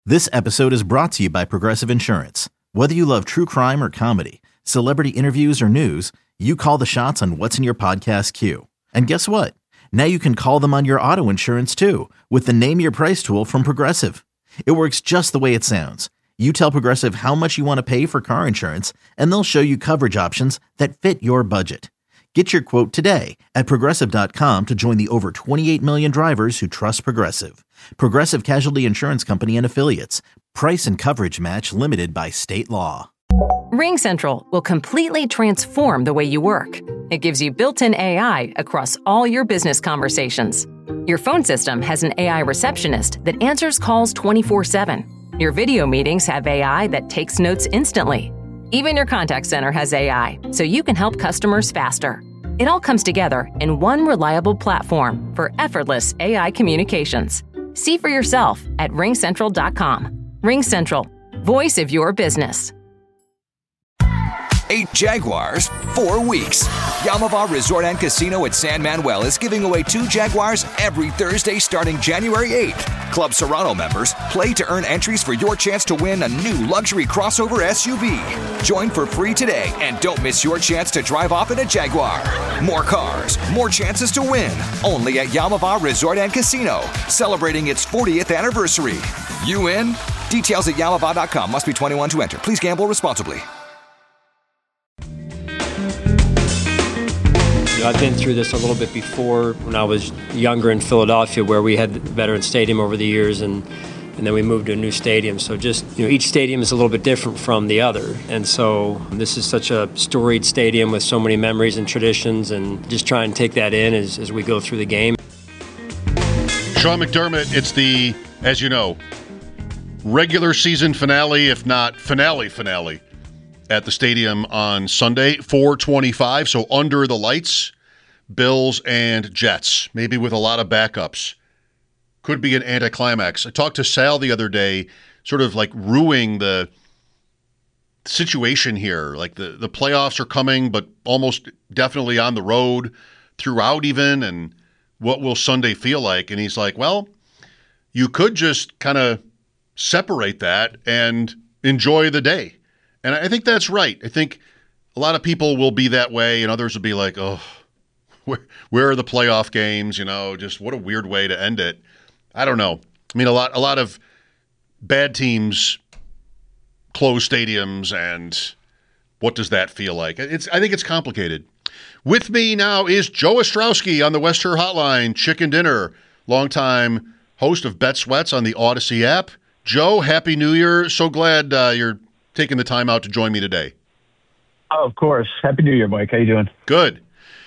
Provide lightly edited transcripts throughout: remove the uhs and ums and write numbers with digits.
This episode is brought to you by Progressive Insurance. Whether you love true crime or comedy, celebrity interviews or news, you call the shots on what's in your podcast queue. And guess what? Now you can call them on your auto insurance too with the Name Your Price tool from Progressive. It works just the way it sounds. You tell Progressive how much you want to pay for car insurance, and they'll show you coverage options that fit your budget. Get your quote today at Progressive.com to join the over 28 million drivers who trust Progressive. Progressive Casualty Insurance Company and Affiliates. Price and coverage match limited by state law. RingCentral will completely transform the way you work. It gives you built-in AI across all your business conversations. Your phone system has an AI receptionist that answers calls 24/7. Your video meetings have AI that takes notes instantly. Even your contact center has AI, so you can help customers faster. It all comes together in one reliable platform for effortless AI communications. See for yourself at ringcentral.com. RingCentral, voice of your business. 8 Jaguars, 4 weeks. Yamava Resort and Casino at San Manuel is giving away 2 Jaguars every Thursday starting January 8th. Club Serrano members play to earn entries for your chance to win a new luxury crossover SUV. Join for free today and don't miss your chance to drive off in a Jaguar. More cars, more chances to win. Only at Yamava Resort and Casino, celebrating its 40th anniversary. You in? Details at yamava.com. Must be 21 to enter. Please gamble responsibly. I've been through this a little bit before when I was younger in Philadelphia, where we had the Veterans Stadium over the years, and then we moved to a new stadium. So just, each stadium is a little bit different from the other. And so this is such a storied stadium with so many memories and traditions, and just try and take that in as we go through the game. Sean McDermott, it's the, as you know, regular season finale, if not finale, at the stadium on Sunday, 4:25, so under the lights, Bills and Jets, maybe with a lot of backups. Could be an anticlimax. I talked to Sal the other day, sort of like ruining the situation here. Like the playoffs are coming, but almost definitely on the road throughout even, and what will Sunday feel like? And he's like, well, you could just kind of separate that and enjoy the day. And I think that's right. I think a lot of people will be that way, and others will be like, oh, where are the playoff games? Just what a weird way to end it. I don't know. I mean, a lot of bad teams close stadiums, and what does that feel like? I think it's complicated. With me now is Joe Ostrowski on the West Shore Hotline, Chicken Dinner, longtime host of Bet Sweats on the Odyssey app. Joe, Happy New Year. So glad you're taking the time out to join me today. Oh, of course. Happy New Year, Mike. How you doing? Good.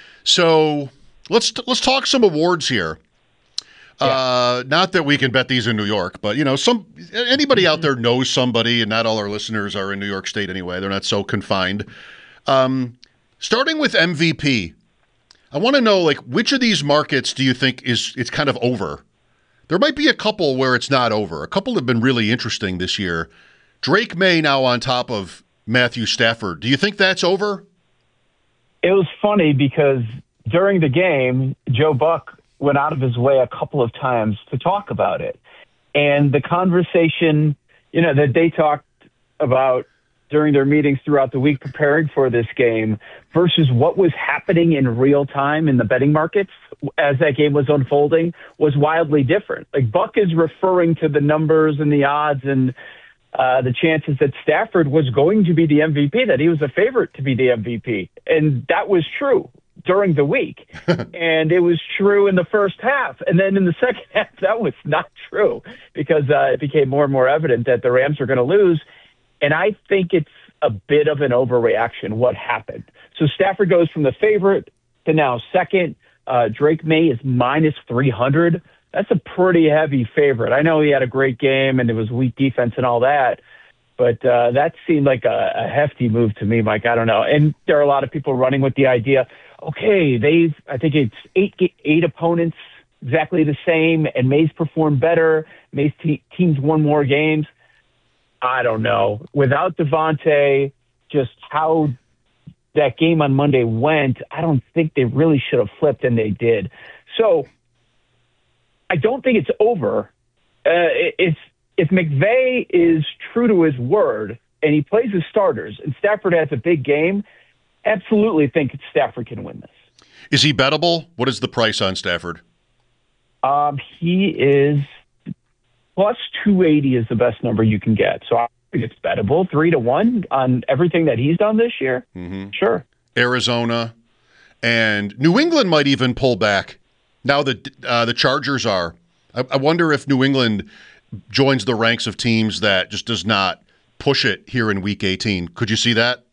So let's talk some awards here. Yeah. Not that we can bet these in New York, but anybody out there knows somebody, and not all our listeners are in New York State anyway. They're not so confined. Starting with MVP, I want to know, which of these markets do you think it's kind of over? There might be a couple where it's not over. A couple have been really interesting this year. Drake May now on top of Matthew Stafford. Do you think that's over? It was funny because during the game, Joe Buck went out of his way a couple of times to talk about it. And the conversation, that they talked about during their meetings throughout the week preparing for this game versus what was happening in real time in the betting markets as that game was unfolding was wildly different. Buck is referring to the numbers and the odds and the chances that Stafford was going to be the MVP, that he was a favorite to be the MVP. And that was true during the week. And it was true in the first half. And then in the second half, that was not true because it became more and more evident that the Rams were going to lose. And I think it's a bit of an overreaction, what happened. So Stafford goes from the favorite to now second. Drake May is minus 300. That's a pretty heavy favorite. I know he had a great game and it was weak defense and all that, but that seemed like a hefty move to me, Mike. I don't know. And there are a lot of people running with the idea, okay, I think it's eight opponents exactly the same, and May's performed better. May's teams won more games. I don't know. Without Devontae, just how that game on Monday went, I don't think they really should have flipped, and they did. So I don't think it's over. It's if McVay is true to his word and he plays his starters and Stafford has a big game, absolutely think Stafford can win this. Is he bettable? What is the price on Stafford? He is plus 280 is the best number you can get. So I think it's bettable. 3-1 on everything that he's done this year. Mm-hmm. Sure. Arizona and New England might even pull back. Now the Chargers are. I wonder if New England joins the ranks of teams that just does not push it here in Week 18. Could you see that?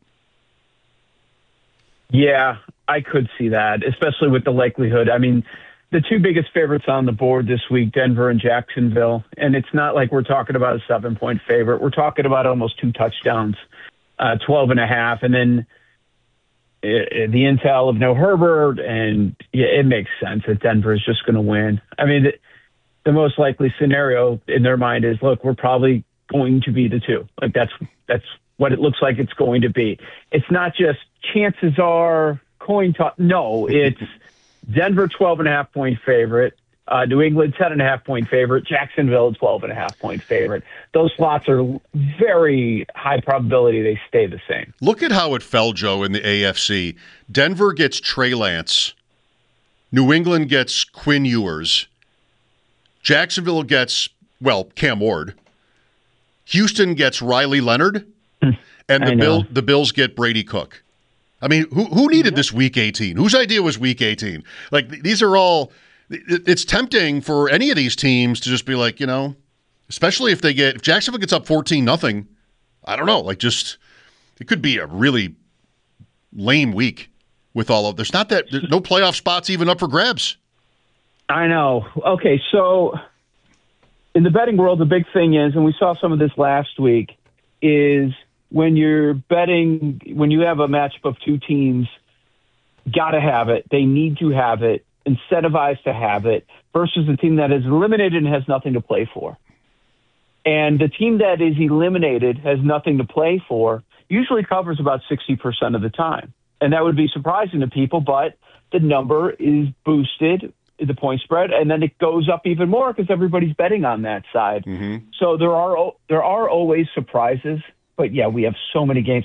Yeah, I could see that, especially with the likelihood. I mean, the two biggest favorites on the board this week, Denver and Jacksonville, and it's not like we're talking about a 7-point favorite. We're talking about almost 2 touchdowns, 12.5, and then the intel of no Herbert, and yeah, it makes sense that Denver is just going to win. I mean, the most likely scenario in their mind is, look, we're probably going to be the 2. Like that's what it looks like it's going to be. It's not just chances are coin toss. No, it's Denver 12.5-point favorite, New England 10.5-point favorite, Jacksonville 12.5-point favorite. Those slots are very high probability they stay the same. Look at how it fell, Joe, in the AFC. Denver gets Trey Lance. New England gets Quinn Ewers. Jacksonville gets, Cam Ward. Houston gets Riley Leonard. And the Bills get Brady Cook. I mean, who needed this Week 18? Whose idea was Week 18? Like, these are all – it's tempting for any of these teams to just be like, especially if Jacksonville gets up 14-0, I don't know, it could be a really lame week with all of – there's no playoff spots even up for grabs. I know. Okay, so in the betting world, the big thing is, and we saw some of this last week, is – when you're betting, when you have a matchup of two teams, got to have it. They need to have it, incentivized to have it, versus the team that is eliminated and has nothing to play for. And the team that is eliminated has nothing to play for usually covers about 60% of the time. And that would be surprising to people, but the number is boosted, the point spread, and then it goes up even more because everybody's betting on that side. Mm-hmm. So there are always surprises. But yeah, we have so many games.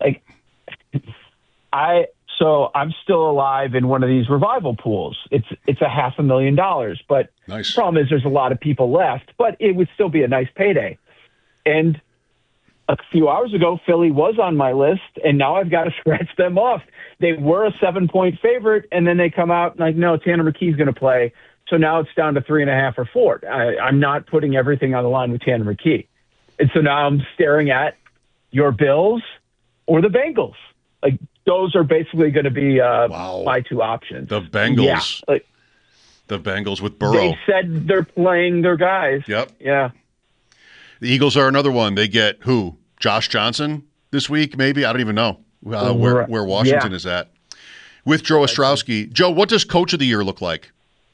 I'm still alive in one of these revival pools. It's $500,000, but nice. The problem is there's a lot of people left, but it would still be a nice payday. And a few hours ago, Philly was on my list, and now I've got to scratch them off. They were a 7-point favorite, and then they come out like, no, Tanner McKee's going to play. So now it's down to 3.5 or 4. I'm not putting everything on the line with Tanner McKee. And so now I'm staring at your Bills or the Bengals. Like, those are basically going to be my two options. The Bengals. Yeah. The Bengals with Burrow. They said they're playing their guys. Yep. Yeah. The Eagles are another one. They get who? Josh Johnson this week, maybe? I don't even know where Washington is at. With Joe Ostrowski. Joe, what does Coach of the Year look like?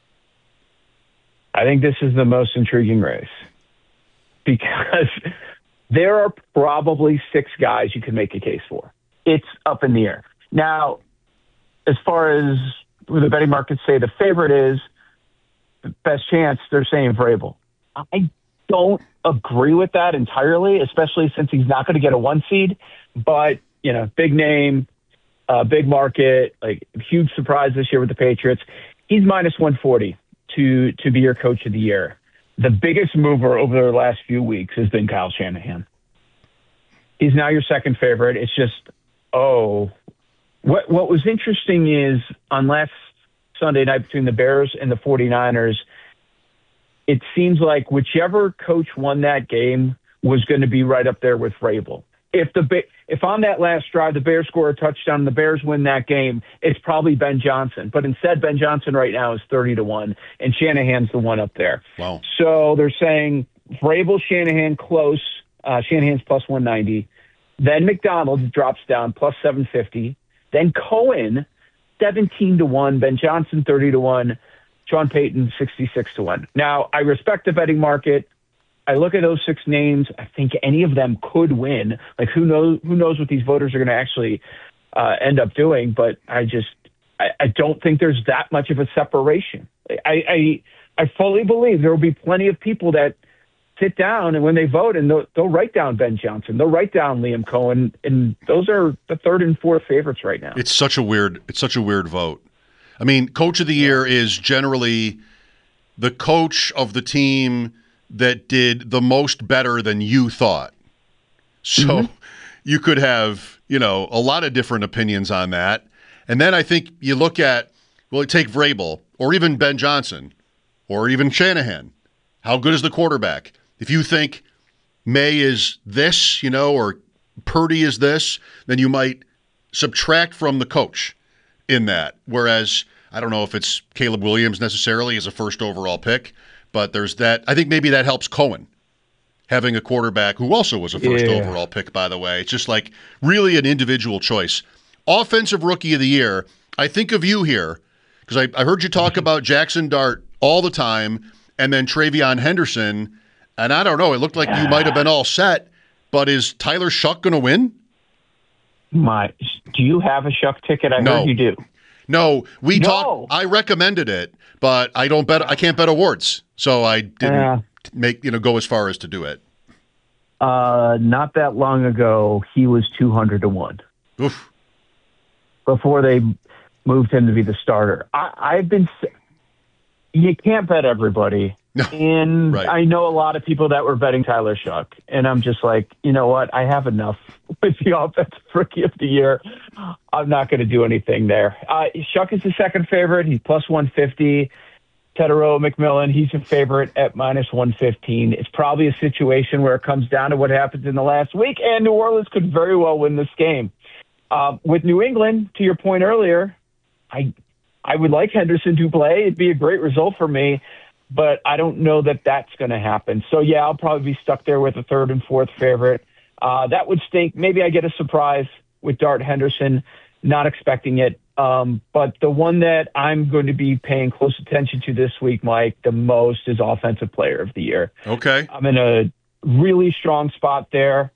I think this is the most intriguing race because there are probably 6 guys you can make a case for. It's up in the air. Now, as far as where the betting markets say the favorite is, the best chance, they're saying Vrabel. I don't agree with that entirely, especially since he's not going to get a 1 seed. But, big name, big market, huge surprise this year with the Patriots. He's minus 140 to be your Coach of the Year. The biggest mover over the last few weeks has been Kyle Shanahan. He's now your second favorite. It's just, what was interesting is on last Sunday night between the Bears and the 49ers, it seems like whichever coach won that game was going to be right up there with Vrabel. If on that last drive the Bears score a touchdown and the Bears win that game, it's probably Ben Johnson. But instead, Ben Johnson right now is 30-1, and Shanahan's the one up there. Wow. So they're saying Vrabel, Shanahan close. Shanahan's plus 190. Then McDonald drops down plus 750. Then Cohen 17-1. Ben Johnson 30-1. Sean Payton 66-1. Now I respect the betting market. I look at those 6 names. I think any of them could win. Who knows what these voters are going to actually end up doing? But I don't think there's that much of a separation. I fully believe there will be plenty of people that sit down and when they vote, and they'll write down Ben Johnson, they'll write down Liam Cohen, and those are the third and fourth favorites right now. It's such a weird vote. I mean, coach of the year is generally the coach of the team that did the most better than you thought. So you could have, a lot of different opinions on that. And then I think you look at, take Vrabel or even Ben Johnson or even Shanahan. How good is the quarterback? If you think May is this, or Purdy is this, then you might subtract from the coach in that. Whereas I don't know if it's Caleb Williams necessarily as a first overall pick, but there's that. I think maybe that helps Cohen having a quarterback who also was a first overall pick, by the way. It's just like really an individual choice. Offensive Rookie of the Year, I think of you here because I heard you talk about Jackson Dart all the time and then Travion Henderson, and I don't know, it looked like you might have been all set, but is Tyler Shuck going to win? Do you have a Shuck ticket? I heard you do. No, talked. I recommended it, but I can't bet awards, so I didn't go as far as to do it. Not that long ago, he was 200-1. Oof. Before they moved him to be the starter. You can't bet everybody. No, and right. I know a lot of people that were betting Tyler Shuck, and I'm just like, you know what? I have enough with the Offensive Rookie of the Year. I'm not going to do anything there. Shuck is the second favorite. He's plus 150. Tedero McMillan, he's a favorite at minus 115. It's probably a situation where it comes down to what happens in the last week, and New Orleans could very well win this game. With New England, to your point earlier, I would like Henderson to play. It'd be a great result for me, but I don't know that that's going to happen. So, yeah, I'll probably be stuck there with the third and fourth favorite. That would stink. Maybe I get a surprise with Dart Henderson, not expecting it. But the one that I'm going to be paying close attention to this week, Mike, the most is Offensive Player of the Year. Okay. I'm in a really strong spot there.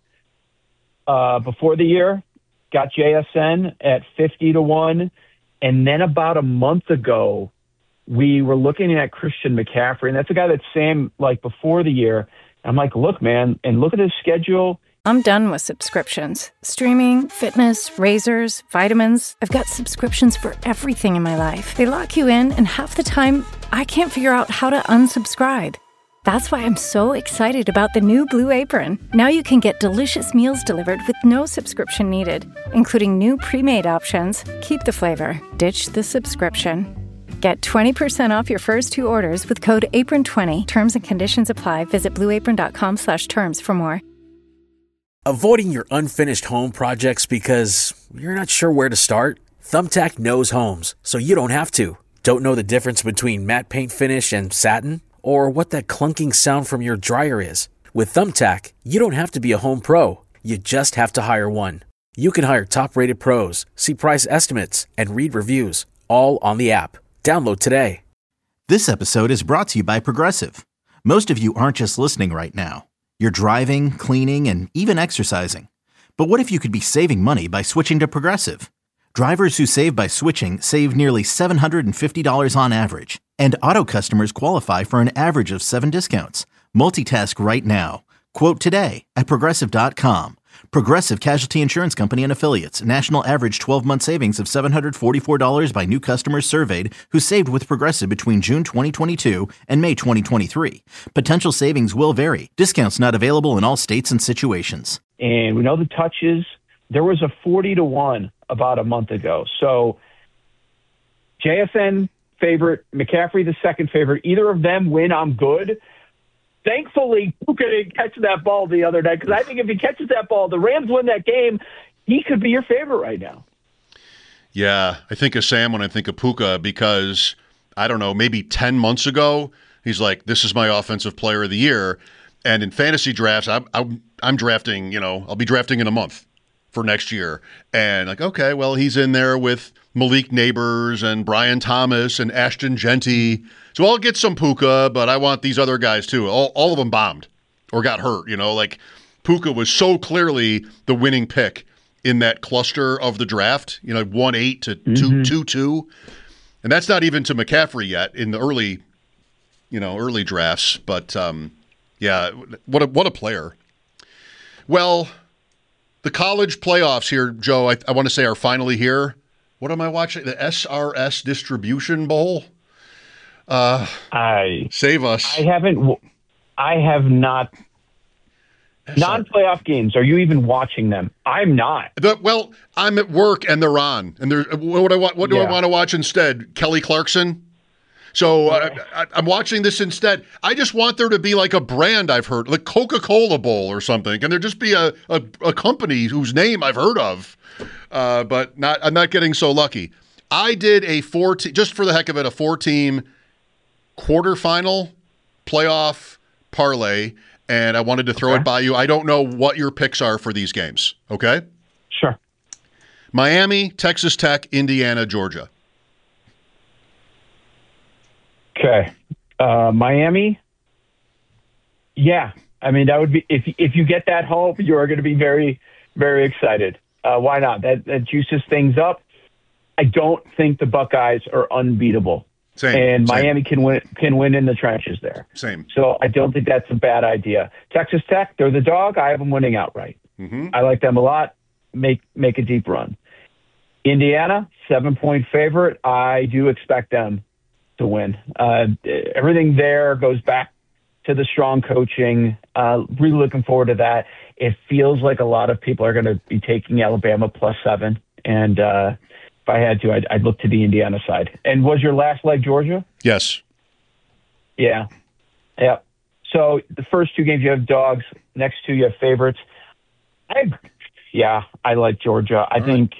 Before the year, got JSN at 50-1. And then about a month ago, we were looking at Christian McCaffrey, and that's a guy that's Sam, before the year. I'm like, look, man, and look at his schedule. I'm done with subscriptions. Streaming, fitness, razors, vitamins. I've got subscriptions for everything in my life. They lock you in, and half the time, I can't figure out how to unsubscribe. That's why I'm so excited about the new Blue Apron. Now you can get delicious meals delivered with no subscription needed, including new pre-made options. Keep the flavor, ditch the subscription. Get 20% off your first two orders with code APRON20. Terms and conditions apply. Visit blueapron.com/terms for more. Avoiding your unfinished home projects because you're not sure where to start? Thumbtack knows homes, so you don't have to. Don't know the difference between matte paint finish and satin? Or what that clunking sound from your dryer is? With Thumbtack, you don't have to be a home pro. You just have to hire one. You can hire top-rated pros, see price estimates, and read reviews, all on the app. Download today. This episode is brought to you by Progressive. Most of you aren't just listening right now. You're driving, cleaning, and even exercising. But what if you could be saving money by switching to Progressive? Drivers who save by switching save nearly $750 on average. And auto customers qualify for an average of 7 discounts. Multitask right now. Quote today at Progressive.com. Progressive Casualty Insurance Company and Affiliates. National average 12-month savings of $744 by new customers surveyed who saved with Progressive between June 2022 and May 2023. Potential savings will vary. Discounts not available in all states and situations. And we know the touches. There was a 40-1 about a month ago. So JSN favorite, McCaffrey the second favorite. Either of them win, I'm good. Thankfully, Puka didn't catch that ball the other night, because I think if he catches that ball, the Rams win that game, he could be your favorite right now. Yeah, I think of Sam when I think of Puka because, I don't know, maybe 10 months ago, he's like, this is my Offensive Player of the Year. And in fantasy drafts, I'm drafting, I'll be drafting in a month for next year. And okay, well, he's in there with Malik Neighbors and Brian Thomas and Ashton Genty. So I'll get some Puka, but I want these other guys too. All of them bombed or got hurt, Puka was so clearly the winning pick in that cluster of the draft, 1-8 to 2-2. And that's not even to McCaffrey yet in the early drafts. But Yeah, what a player. Well, the college playoffs here, Joe, I want to say are finally here. What am I watching? The SRS Distribution Bowl? Save us. I have not. Non-playoff games. Are you even watching them? I'm not. Well, I'm at work and they're on. And what do I want to watch instead? Kelly Clarkson? So I'm watching this instead. I just want there to be like a brand I've heard, like Coca-Cola Bowl or something. Can there just be a company whose name I've heard of? But I'm not getting so lucky. I did a just for the heck of it, a 4-team quarterfinal playoff parlay, and I wanted to throw it by you. I don't know what your picks are for these games, okay? Sure. Miami, Texas Tech, Indiana, Georgia. Okay. Miami? Yeah. I mean, that would be, if you get that home, you're going to be very, very excited. Why not? That juices things up. I don't think the Buckeyes are unbeatable. And Miami can win in the trenches there. Same. So I don't think that's a bad idea. Texas Tech, they're the dog. I have them winning outright. Mm-hmm. I like them a lot. Make a deep run. Indiana, 7-point favorite. I do expect them to win. Everything there goes back to the strong coaching. Really looking forward to that. It feels like a lot of people are going to be taking Alabama +7. And if I had to, I'd look to the Indiana side. And was your last leg Georgia? Yes. Yeah. Yep. So the first 2 games you have dogs. Next 2 you have favorites. I like Georgia. I think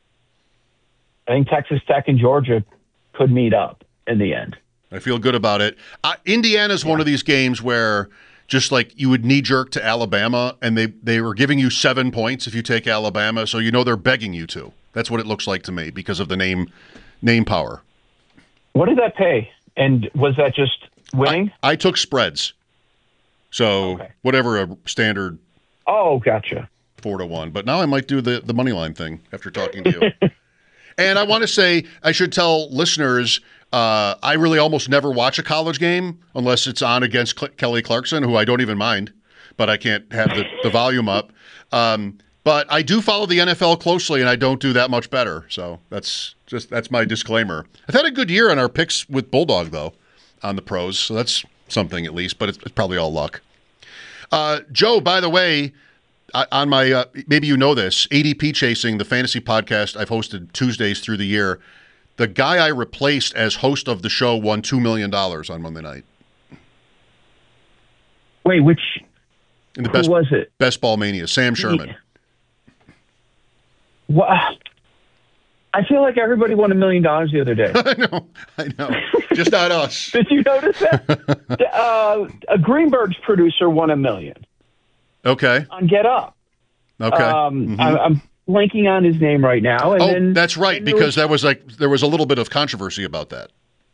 Texas Tech and Georgia could meet up in the end. I feel good about it. Indiana's one of these games where just like you would knee-jerk to Alabama, and they were giving you 7 points if you take Alabama, so you know they're begging you to. That's what it looks like to me because of the name power. What did that pay? And was that just winning? I took spreads. So whatever a standard. Oh, gotcha. 4-1. But now I might do the money line thing after talking to you. And I want to say, I should tell listeners, I really almost never watch a college game unless it's on against Kelly Clarkson, who I don't even mind, but I can't have the volume up. But I do follow the NFL closely, and I don't do that much better. So that's my disclaimer. I've had a good year on our picks with Bulldog, though, on the pros. So that's something at least, but it's probably all luck. Joe, by the way, on my maybe you know this, ADP Chasing, the fantasy podcast I've hosted Tuesdays through the year, the guy I replaced as host of the show won $2 million on Monday night. Wait, who was it? Best Ball Mania, Sam Sherman. What? I feel like everybody won $1 million the other day. I know. Just not us. Did you notice that? A Greenberg's producer won $1 million. Okay. On Get Up. Okay. I'm blanking on his name right now. And that's right, because there was a little bit of controversy about that.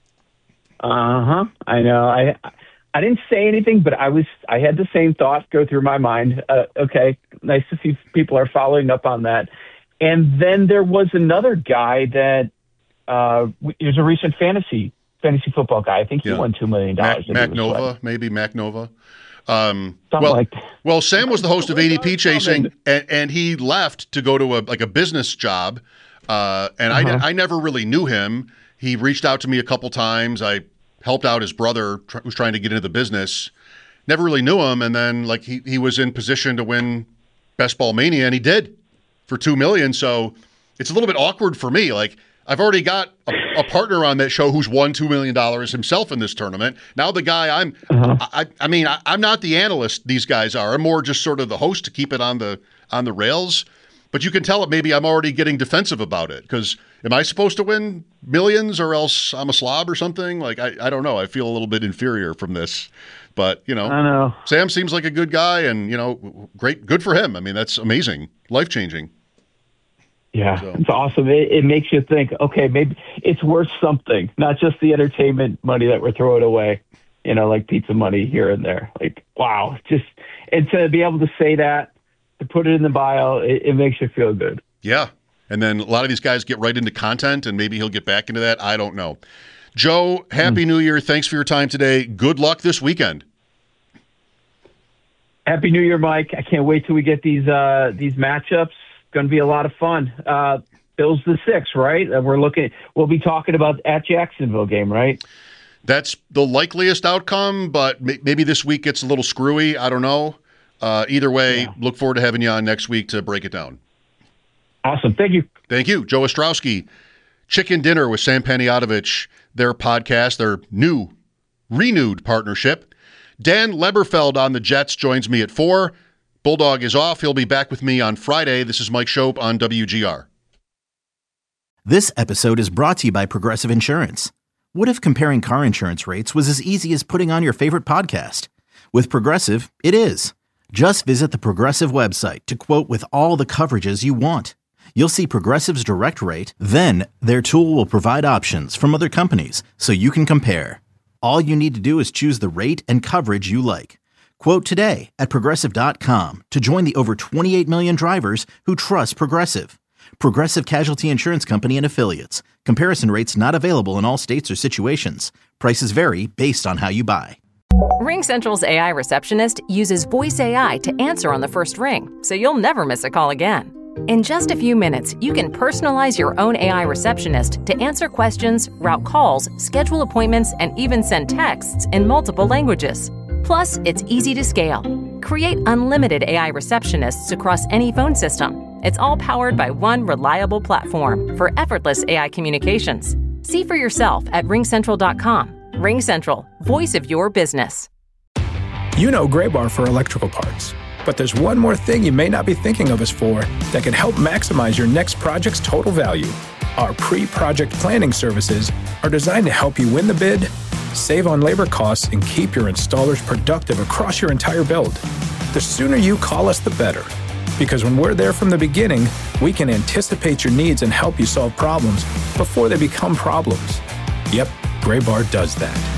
I know. I didn't say anything, but I had the same thoughts go through my mind. Okay, nice to see people are following up on that. And then there was another guy that he was a recent fantasy football guy. I think he won $2 million. Mac Nova, maybe Mac Nova. Well, Sam was the host of ADP Chasing, and he left to go to a business job. And I never really knew him. He reached out to me a couple times. I helped out his brother who's trying to get into the business. Never really knew him, and then he was in position to win Best Ball Mania, and he did for $2 million. So it's a little bit awkward for me. Like, I've already got a partner on that show who's won $2 million himself in this tournament. Now the guy I'm not the analyst these guys are. I'm more just sort of the host to keep it on the rails. But you can tell it maybe I'm already getting defensive about it, because am I supposed to win millions or else I'm a slob or something? Like, I don't know. I feel a little bit inferior from this. But, I know. Sam seems like a good guy, and, great, good for him. I mean, that's amazing, life-changing. Yeah, so. It's awesome. It makes you think, okay, maybe it's worth something, not just the entertainment money that we're throwing away, like pizza money here and there. Like, wow, and to be able to say that, to put it in the bio, it makes you feel good. Yeah, and then a lot of these guys get right into content, and maybe he'll get back into that. I don't know. Joe, Happy New Year. Thanks for your time today. Good luck this weekend. Happy New Year, Mike. I can't wait till we get these matchups. Going to be a lot of fun. Bills the 6, right? We'll be talking about at Jacksonville game, right? That's the likeliest outcome, but maybe this week gets a little screwy. I don't know. Either way, Look forward to having you on next week to break it down. Awesome. Thank you. Thank you. Joe Ostrowski, Chicken Dinner with Sam Panayotovich, their podcast, their renewed partnership. Dan Leberfeld on the Jets joins me at 4. Bulldog is off. He'll be back with me on Friday. This is Mike Shope on WGR. This episode is brought to you by Progressive Insurance. What if comparing car insurance rates was as easy as putting on your favorite podcast? With Progressive, it is. Just visit the Progressive website to quote with all the coverages you want. You'll see Progressive's direct rate, then their tool will provide options from other companies so you can compare. All you need to do is choose the rate and coverage you like. Quote today at Progressive.com to join the over 28 million drivers who trust Progressive. Progressive Casualty Insurance Company and Affiliates. Comparison rates not available in all states or situations. Prices vary based on how you buy. RingCentral's AI receptionist uses voice AI to answer on the first ring, so you'll never miss a call again. In just a few minutes, you can personalize your own AI receptionist to answer questions, route calls, schedule appointments, and even send texts in multiple languages. Plus, it's easy to scale. Create unlimited AI receptionists across any phone system. It's all powered by one reliable platform for effortless AI communications. See for yourself at ringcentral.com. RingCentral, voice of your business. You know Graybar for electrical parts. But there's one more thing you may not be thinking of us for that can help maximize your next project's total value. Our pre-project planning services are designed to help you win the bid, save on labor costs, and keep your installers productive across your entire build. The sooner you call us, the better. Because when we're there from the beginning, we can anticipate your needs and help you solve problems before they become problems. Yep, Graybar does that.